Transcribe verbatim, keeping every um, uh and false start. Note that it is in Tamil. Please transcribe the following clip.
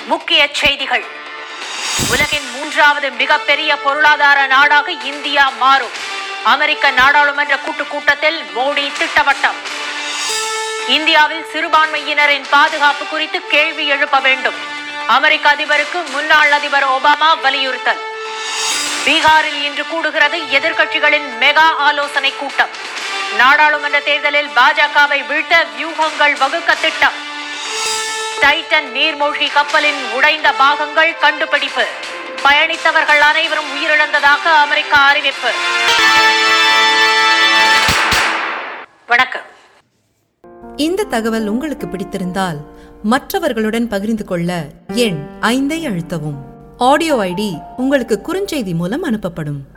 முக்கிய செய்திகள். உலகின் மூன்றாவது மிகப்பெரிய பொருளாதார நாடாக இந்தியா மாறும். அமெரிக்க நாடாளுமன்ற கூட்டுக் கூட்டத்தில் மோடி திட்டவட்டம். இந்தியாவில் சிறுபான்மையினரின் பாதுகாப்பு குறித்து கேள்வி எழுப்ப வேண்டும். அமெரிக்க அதிபருக்கு முன்னாள் அதிபர் ஒபாமா வலியுறுத்தல். பீகாரில் இன்று கூடுகிறது எதிர்க்கட்சிகளின் மெகா ஆலோசனை கூட்டம். நாடாளுமன்ற தேர்தலில் பாஜகவை வீழ்த்த வியூகங்கள் வகுக்க திட்டம். டைட்டன் நீர்மூழ்கி கப்பலின் உடைந்த பாகங்கள் கண்டுபிடிப்பு. பயணித்தவர்கள் அனைவரும் உயிரிழந்ததாக அமெரிக்கா அறிவிப்பு. வணக்கம். இந்த தகவல் உங்களுக்கு பிடித்திருந்தால் மற்றவர்களுடன் பகிர்ந்து கொள்ள எண் ஐந்தை அழுத்தவும். ஆடியோ ஐடி உங்களுக்கு குறுஞ்செய்தி மூலம் அனுப்பப்படும்.